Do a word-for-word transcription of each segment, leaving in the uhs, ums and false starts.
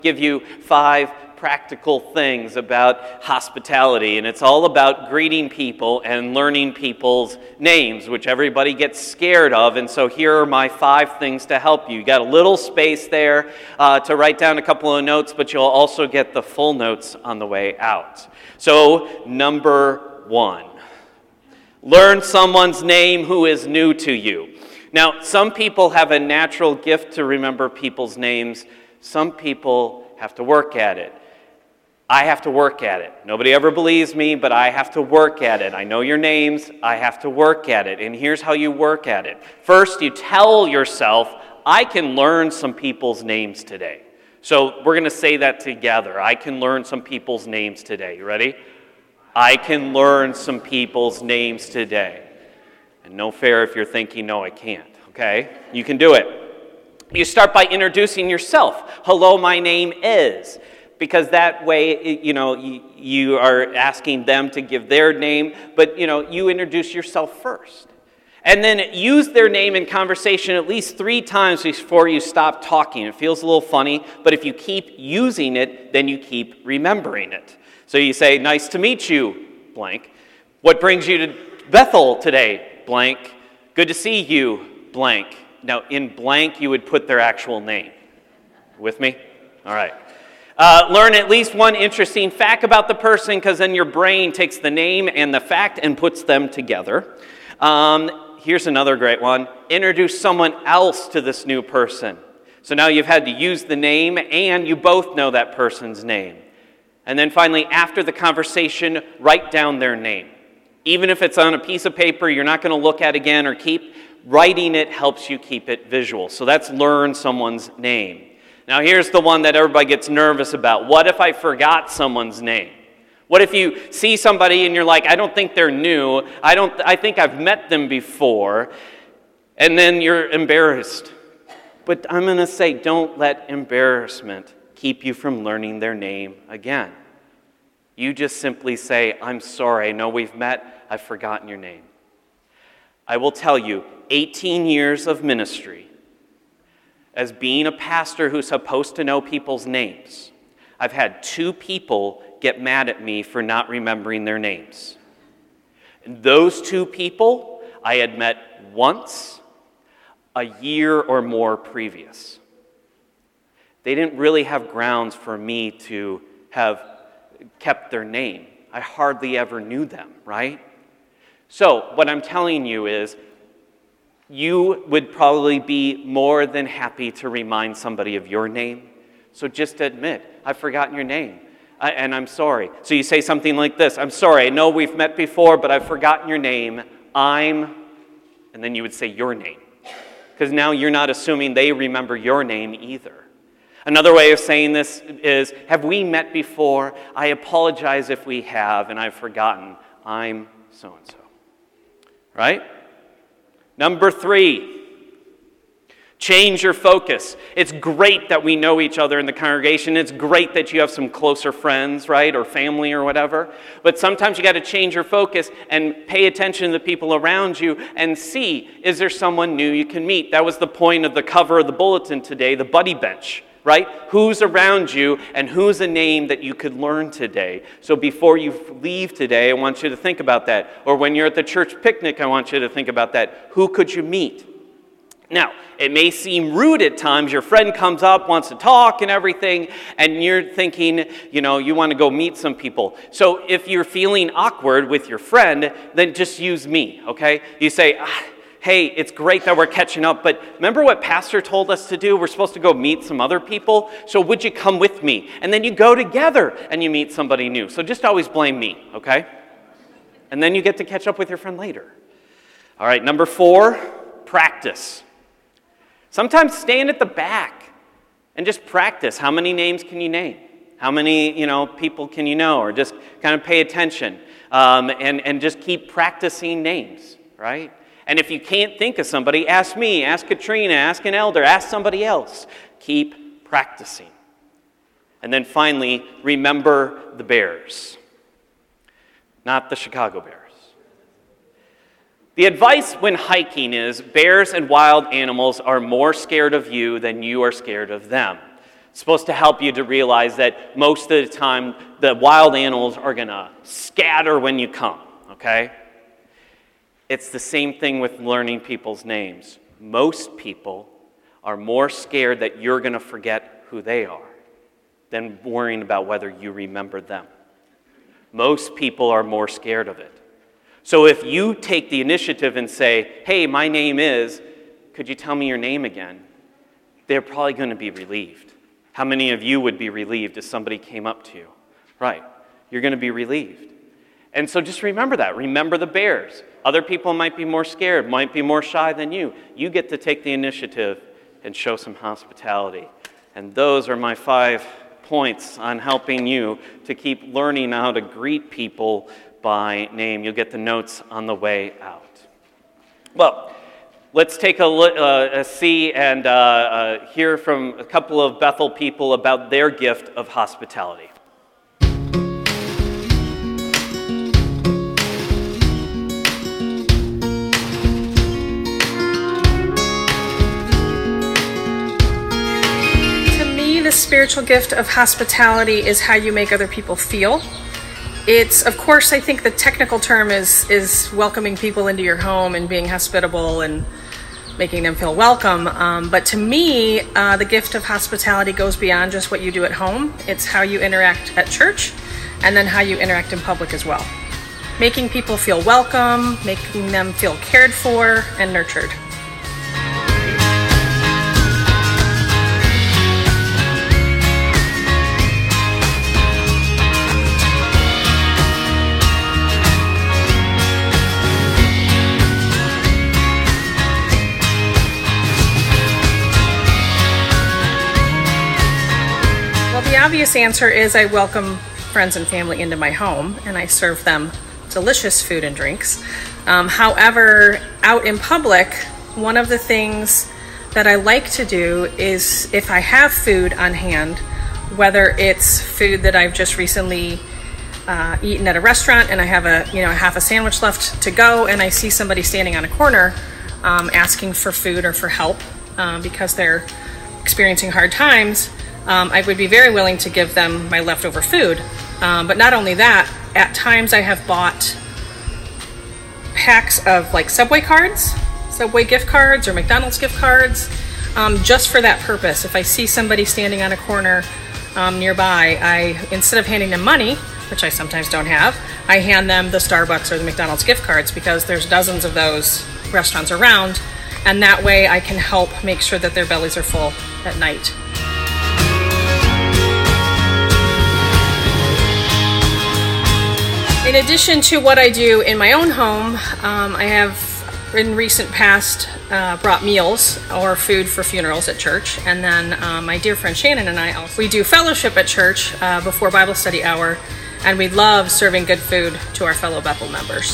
Give you five practical things about hospitality, and it's all about greeting people and learning people's names, which everybody gets scared of. And so here are my five things to help you. You got a little space there uh, to write down a couple of notes, but you'll also get the full notes on the way out. So number one, learn someone's name who is new to you. Now, some people have a natural gift to remember people's names. Some people have to work at it. I have to work at it. Nobody ever believes me, but I have to work at it. I know your names. I have to work at it. And here's how you work at it. First, you tell yourself, I can learn some people's names today. So we're going to say that together. I can learn some people's names today. You ready? I can learn some people's names today. And no fair if you're thinking, no, I can't. Okay? You can do it. You start by introducing yourself. Hello, my name is. Because that way, you know, you, you are asking them to give their name, but, you know, you introduce yourself first. And then use their name in conversation at least three times before you stop talking. It feels a little funny, but if you keep using it, then you keep remembering it. So you say, nice to meet you, blank. What brings you to Bethel today, blank. Good to see you, blank. Now, in blank, you would put their actual name. With me? All right. Uh, learn at least one interesting fact about the person, because then your brain takes the name and the fact and puts them together. Um, here's another great one. Introduce someone else to this new person. So now you've had to use the name, and you both know that person's name. And then finally, after the conversation, write down their name. Even if it's on a piece of paper you're not going to look at again or keep, writing it helps you keep it visual. So that's learn someone's name. Now here's the one that everybody gets nervous about. What if I forgot someone's name? What if you see somebody and you're like, I don't think they're new. I don't. I think I've met them before. And then you're embarrassed. But I'm going to say, don't let embarrassment keep you from learning their name again. You just simply say, I'm sorry. I know we've met. I've forgotten your name. I will tell you, eighteen years of ministry, as being a pastor who's supposed to know people's names, I've had two people get mad at me for not remembering their names. And those two people I had met once a year or more previous. They didn't really have grounds for me to have kept their name. I hardly ever knew them, right? So what I'm telling you is, you would probably be more than happy to remind somebody of your name. So just admit, I've forgotten your name, I, and I'm sorry. So you say something like this, I'm sorry, I know we've met before, but I've forgotten your name. I'm, and then you would say your name. Because now you're not assuming they remember your name either. Another way of saying this is, have we met before? I apologize if we have, and I've forgotten. I'm so-and-so. Right? Number three, change your focus. It's great that we know each other in the congregation. It's great that you have some closer friends, right, or family or whatever. But sometimes you got to change your focus and pay attention to the people around you and see, is there someone new you can meet? That was the point of the cover of the bulletin today, the buddy bench. Right? Who's around you and who's a name that you could learn today? So before you leave today, I want you to think about that. Or when you're at the church picnic, I want you to think about that. Who could you meet? Now, it may seem rude at times. Your friend comes up, wants to talk and everything, and you're thinking, you know, you want to go meet some people. So if you're feeling awkward with your friend, then just use me, okay? You say, ah, hey, it's great that we're catching up, but remember what Pastor told us to do? We're supposed to go meet some other people, so would you come with me? And then you go together and you meet somebody new. So just always blame me, okay? And then you get to catch up with your friend later. All right, number four, practice. Sometimes stand at the back and just practice. How many names can you name? How many, you know, people can you know? Or just kind of pay attention um, and, and just keep practicing names, right? And if you can't think of somebody, ask me, ask Katrina, ask an elder, ask somebody else. Keep practicing. And then finally, remember the Bears, not the Chicago Bears. The advice when hiking is bears and wild animals are more scared of you than you are scared of them. It's supposed to help you to realize that most of the time the wild animals are going to scatter when you come, okay? It's the same thing with learning people's names. Most people are more scared that you're going to forget who they are than worrying about whether you remember them. Most people are more scared of it. So if you take the initiative and say, hey, my name is, could you tell me your name again? They're probably going to be relieved. How many of you would be relieved if somebody came up to you? Right. You're going to be relieved. And so just remember that. Remember the bears. Other people might be more scared, might be more shy than you. You get to take the initiative and show some hospitality. And those are my five points on helping you to keep learning how to greet people by name. You'll get the notes on the way out. Well, let's take a, uh, a see and uh, uh, hear from a couple of Bethel people about their gift of hospitality. The spiritual gift of hospitality is how you make other people feel. It's, of course, I think the technical term is is welcoming people into your home and being hospitable and making them feel welcome. Um, but to me, uh, the gift of hospitality goes beyond just what you do at home. It's how you interact at church and then how you interact in public as well. Making people feel welcome, making them feel cared for and nurtured. The obvious answer is I welcome friends and family into my home and I serve them delicious food and drinks. Um, however, out in public, one of the things that I like to do is if I have food on hand, whether it's food that I've just recently uh, eaten at a restaurant and I have a you know half a sandwich left to go and I see somebody standing on a corner um, asking for food or for help um, because they're experiencing hard times, Um, I would be very willing to give them my leftover food. Um, but not only that, at times I have bought packs of like Subway cards, Subway gift cards or McDonald's gift cards, um, just for that purpose. If I see somebody standing on a corner um, nearby, I instead of handing them money, which I sometimes don't have, I hand them the Starbucks or the McDonald's gift cards because there's dozens of those restaurants around, and that way I can help make sure that their bellies are full at night. In addition to what I do in my own home, um, I have in recent past uh, brought meals or food for funerals at church. And then uh, my dear friend Shannon and I, also, we do fellowship at church uh, before Bible study hour, and we love serving good food to our fellow Bethel members.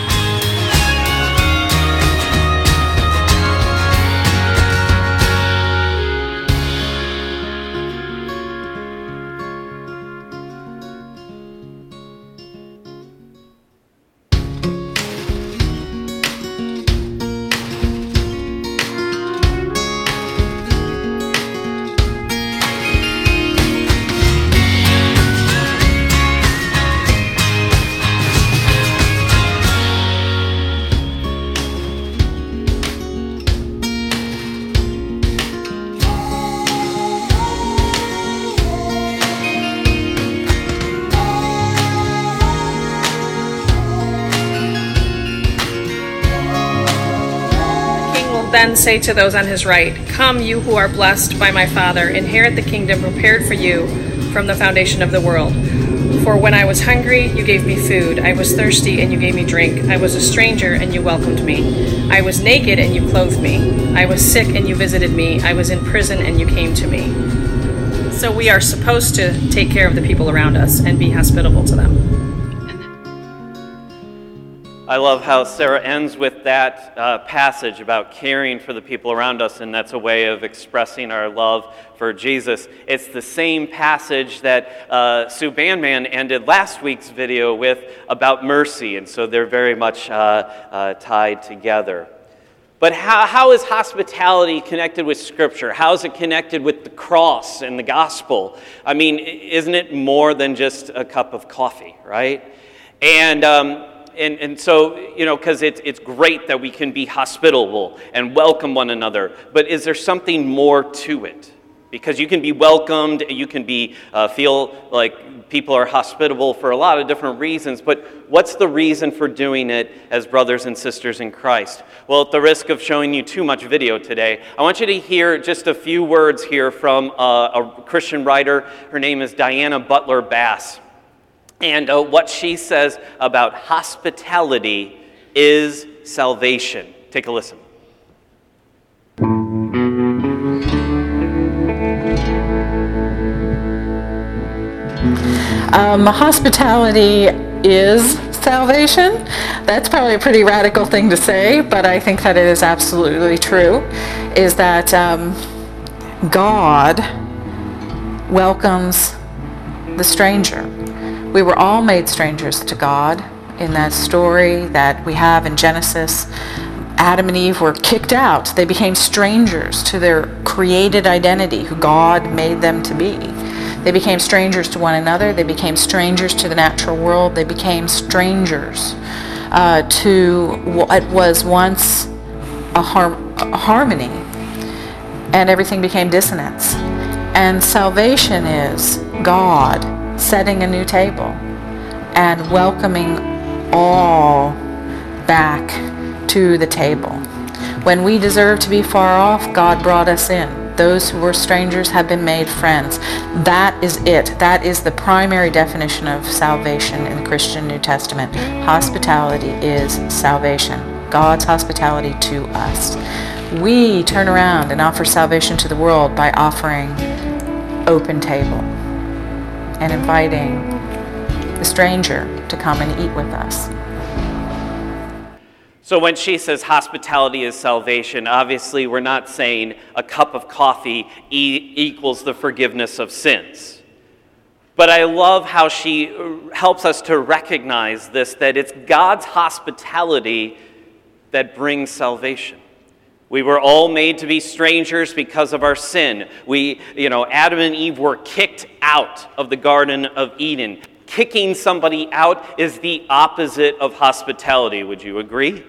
Then say to those on his right, "Come, you who are blessed by my Father, inherit the kingdom prepared for you from the foundation of the world. For when I was hungry, you gave me food. I was thirsty, and you gave me drink. I was a stranger, and you welcomed me. I was naked, and you clothed me. I was sick, and you visited me. I was in prison, and you came to me." So we are supposed to take care of the people around us and be hospitable to them. I love how Sarah ends with that uh, passage about caring for the people around us, and that's a way of expressing our love for Jesus. It's the same passage that uh, Sue Bandman ended last week's video with about mercy, and so they're very much uh, uh, tied together. But how, how is hospitality connected with Scripture? How is it connected with the cross and the gospel? I mean, isn't it more than just a cup of coffee, right? And um, and and so, you know, because it's it's great that we can be hospitable and welcome one another. But is there something more to it? Because you can be welcomed, you can be uh, feel like people are hospitable for a lot of different reasons, but what's the reason for doing it as brothers and sisters in Christ? Well, at the risk of showing you too much video today, I want you to hear just a few words here from uh, a Christian writer. Her name is Diana Butler Bass. And uh, what she says about hospitality is salvation. Take a listen. Um, hospitality is salvation. That's probably a pretty radical thing to say, but I think that it is absolutely true, is that um, God welcomes the stranger. We were all made strangers to God in that story that we have in Genesis. Adam and Eve were kicked out. They became strangers to their created identity, who God made them to be. They became strangers to one another. They became strangers to the natural world. They became strangers uh, to what was once a, har- a harmony, and everything became dissonance. And salvation is God setting a new table and welcoming all back to the table. When we deserve to be far off, God brought us in. Those who were strangers have been made friends. That is it. That is the primary definition of salvation in the Christian New Testament. Hospitality is salvation. God's hospitality to us. We turn around and offer salvation to the world by offering open table and inviting the stranger to come and eat with us. So when she says hospitality is salvation, obviously we're not saying a cup of coffee e- equals the forgiveness of sins. But I love how she helps us to recognize this, that it's God's hospitality that brings salvation. We were all made to be strangers because of our sin. We, you know, Adam and Eve were kicked out of the Garden of Eden. Kicking somebody out is the opposite of hospitality. Would you agree?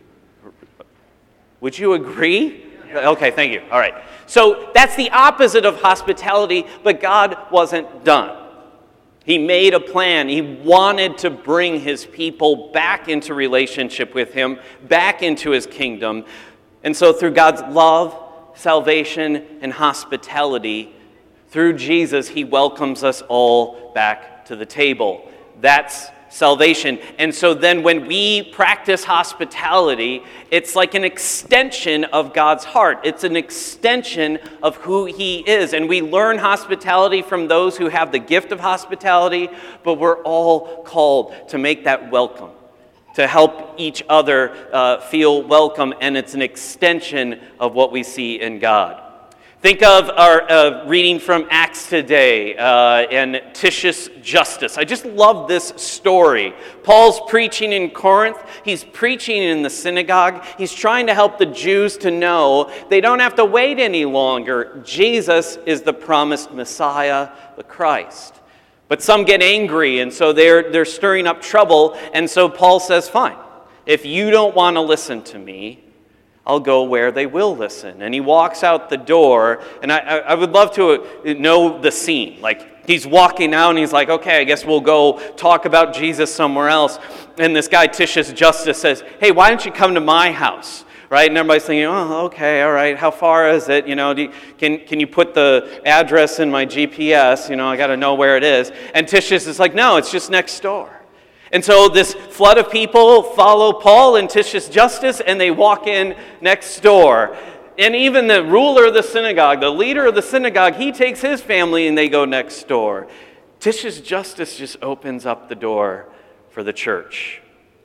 Would you agree? Okay, thank you. All right. So that's the opposite of hospitality, but God wasn't done. He made a plan. He wanted to bring his people back into relationship with him, back into his kingdom. And so through God's love, salvation, and hospitality, through Jesus, he welcomes us all back to the table. That's salvation. And so then when we practice hospitality, it's like an extension of God's heart. It's an extension of who he is. And we learn hospitality from those who have the gift of hospitality, but we're all called to make that welcome, to help each other uh, feel welcome, and it's an extension of what we see in God. Think of our uh, reading from Acts today uh, and Titius Justus. I just love this story. Paul's preaching in Corinth. He's preaching in the synagogue. He's trying to help the Jews to know they don't have to wait any longer. Jesus is the promised Messiah, the Christ. But some get angry, and so they're, they're stirring up trouble. And so Paul says, fine, if you don't want to listen to me, I'll go where they will listen. And he walks out the door, and I, I would love to know the scene. Like, he's walking out, and he's like, okay, I guess we'll go talk about Jesus somewhere else. And this guy, Titius Justus, says, hey, why don't you come to my house? Right? And everybody's thinking, oh, okay, all right, how far is it? You know, do you, can, can you put the address in my G P S? You know, I got to know where it is. And Titius is like, no, it's just next door. And so this flood of people follow Paul and Titius Justus, and they walk in next door. And even the ruler of the synagogue, the leader of the synagogue, he takes his family and they go next door. Titius Justus just opens up the door for the church.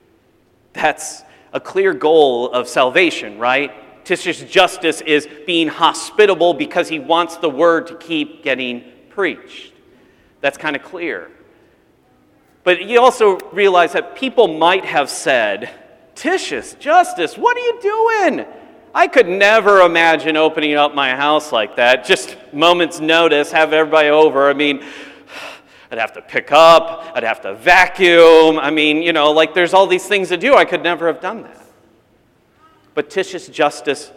That's a clear goal of salvation, right? Titius Justus is being hospitable because he wants the word to keep getting preached. That's kind of clear. But you also realize that people might have said, Titius Justus, what are you doing? I could never imagine opening up my house like that, just moment's notice, have everybody over. I mean, I'd have to pick up, I'd have to vacuum. I mean, you know, like there's all these things to do. I could never have done that. But Titius Justus,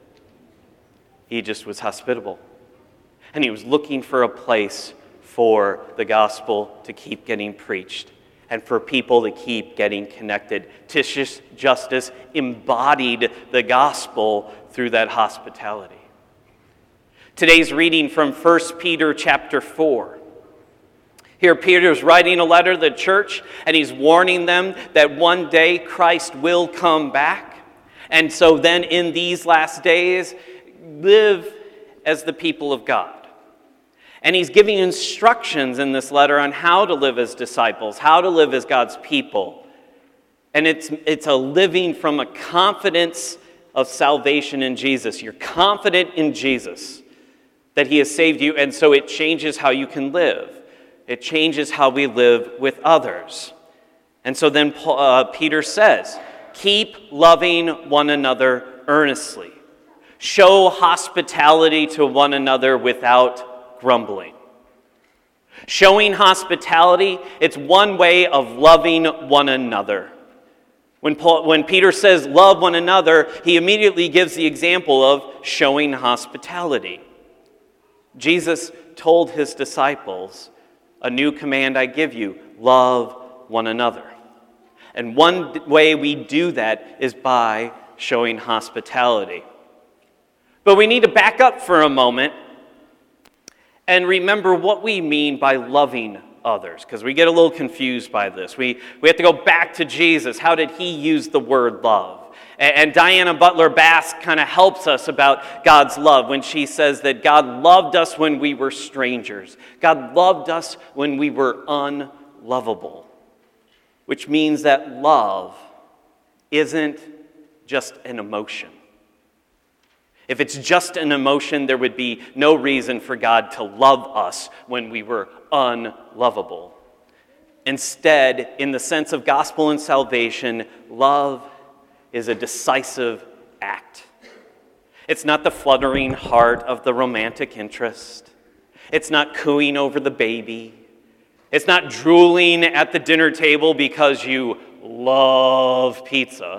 he just was hospitable. And he was looking for a place for the gospel to keep getting preached and for people to keep getting connected. Titius Justus embodied the gospel through that hospitality. Today's reading from First Peter chapter four. Here Peter's writing a letter to the church, and he's warning them that one day Christ will come back. And so then in these last days, live as the people of God. And he's giving instructions in this letter on how to live as disciples, how to live as God's people. And it's, it's a living from a confidence of salvation in Jesus. You're confident in Jesus, that he has saved you, and so it changes how you can live. It changes how we live with others. And so then uh, Peter says, keep loving one another earnestly. Show hospitality to one another without grumbling. Showing hospitality, it's one way of loving one another. When, Paul, when Peter says love one another, he immediately gives the example of showing hospitality. Jesus told his disciples, a new command I give you, love one another. And one way we do that is by showing hospitality. But we need to back up for a moment and remember what we mean by loving others, because we get a little confused by this. We, we have to go back to Jesus. How did he use the word love? And, and Diana Butler Bass kind of helps us about God's love when she says that God loved us when we were strangers. God loved us when we were unlovable, which means that love isn't just an emotion. If it's just an emotion, there would be no reason for God to love us when we were unlovable. Instead, in the sense of gospel and salvation, love is a decisive act. It's not the fluttering heart of the romantic interest. It's not cooing over the baby. It's not drooling at the dinner table because you love pizza.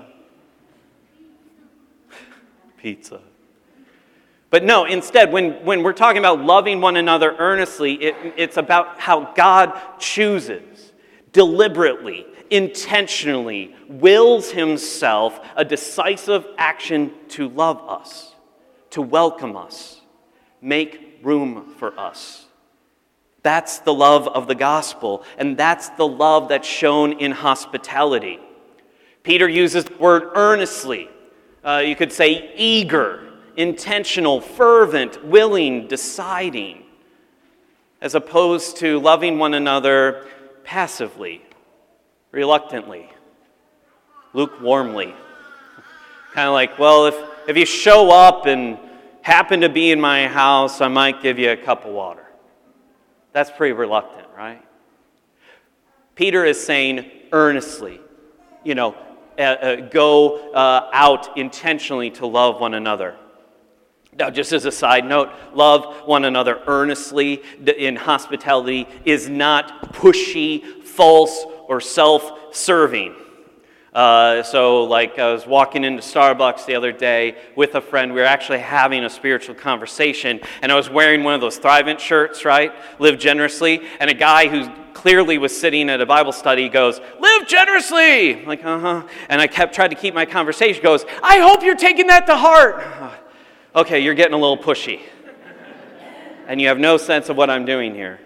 Pizza. But no, instead, when, when we're talking about loving one another earnestly, it, it's about how God chooses, deliberately, intentionally, wills himself a decisive action to love us, to welcome us, make room for us. That's the love of the gospel, and that's the love that's shown in hospitality. Peter uses the word earnestly. Uh, you could say eager, intentional, fervent, willing, deciding, as opposed to loving one another passively, reluctantly, lukewarmly. Kind of like, well, if, if you show up and happen to be in my house, I might give you a cup of water. That's pretty reluctant, right? Peter is saying earnestly, you know, uh, uh, go uh, out intentionally to love one another. Now, just as a side note, love one another earnestly in hospitality is not pushy, false, or self-serving. Uh, so, like, I was walking into Starbucks the other day with a friend. We were actually having a spiritual conversation, and I was wearing one of those Thrivent shirts, right? Live generously. And a guy who clearly was sitting at a Bible study goes, live generously! I'm like, uh-huh. And I kept trying to keep my conversation, goes, I hope you're taking that to heart. Okay, you're getting a little pushy. And you have no sense of what I'm doing here.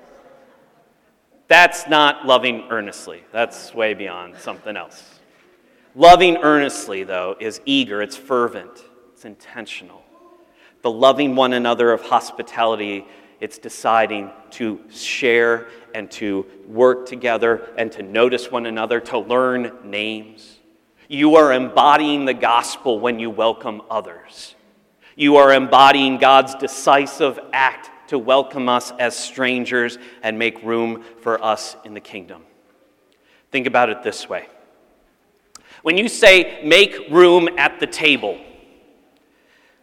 That's not loving earnestly. That's way beyond something else. Loving earnestly, though, is eager, it's fervent, it's intentional. The loving one another of hospitality, it's deciding to share and to work together and to notice one another, to learn names. You are embodying the gospel when you welcome others. You are embodying God's decisive act to welcome us as strangers and make room for us in the kingdom. Think about it this way. When you say, make room at the table,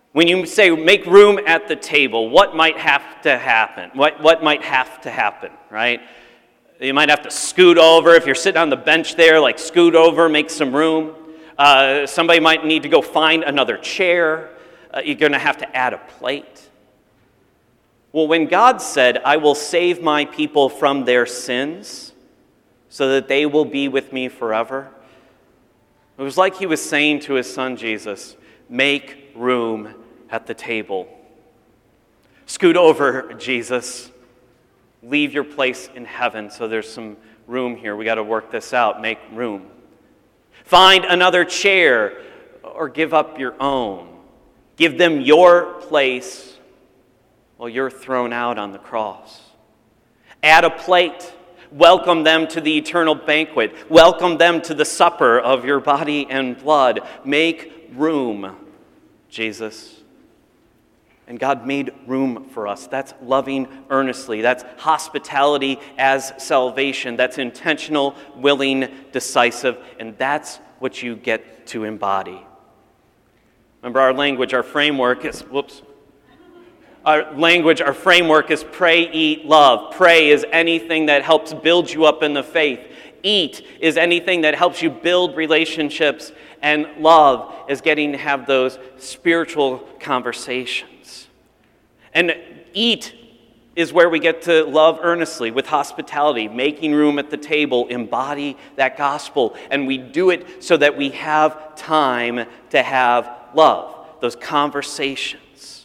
When you say make room at the table, what might have to happen? What, what might have to happen, right? You might have to scoot over. If you're sitting on the bench there, like scoot over, make some room. Uh, somebody might need to go find another chair. Uh, you're going to have to add a plate. Well, when God said, I will save my people from their sins so that they will be with me forever, it was like he was saying to his son Jesus, make room at the table. Scoot over, Jesus. Leave your place in heaven so there's some room here. We got to work this out. Make room. Find another chair or give up your own. Give them your place while you're thrown out on the cross. Add a plate. Welcome them to the eternal banquet. Welcome them to the supper of your body and blood. Make room, Jesus. And God made room for us. That's loving earnestly. That's hospitality as salvation. That's intentional, willing, decisive. And that's what you get to embody. Remember, our language, our framework is, whoops. Our language, our framework is pray, eat, love. Pray is anything that helps build you up in the faith. Eat is anything that helps you build relationships. And love is getting to have those spiritual conversations. And eat is where we get to love earnestly with hospitality, making room at the table, embody that gospel. And we do it so that we have time to have love, those conversations.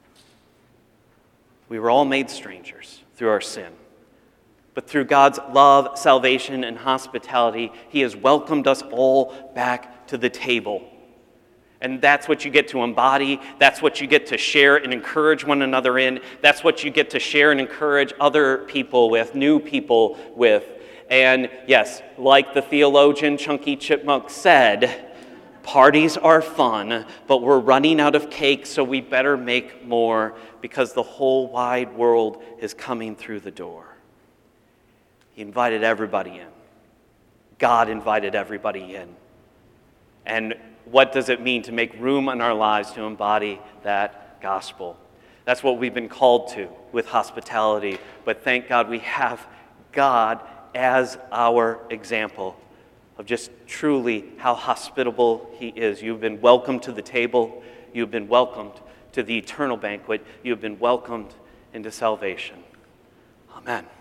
We were all made strangers through our sin. But through God's love, salvation, and hospitality, he has welcomed us all back to the table. And that's what you get to embody. That's what you get to share and encourage one another in. That's what you get to share and encourage other people with, new people with. And yes, like the theologian Chunky Chipmunk said, parties are fun, but we're running out of cake, so we better make more because the whole wide world is coming through the door. He invited everybody in. God invited everybody in. And what does it mean to make room in our lives to embody that gospel? That's what we've been called to with hospitality. But thank God we have God as our example of just truly how hospitable he is. You've been welcomed to the table. You've been welcomed to the eternal banquet. You've been welcomed into salvation. Amen.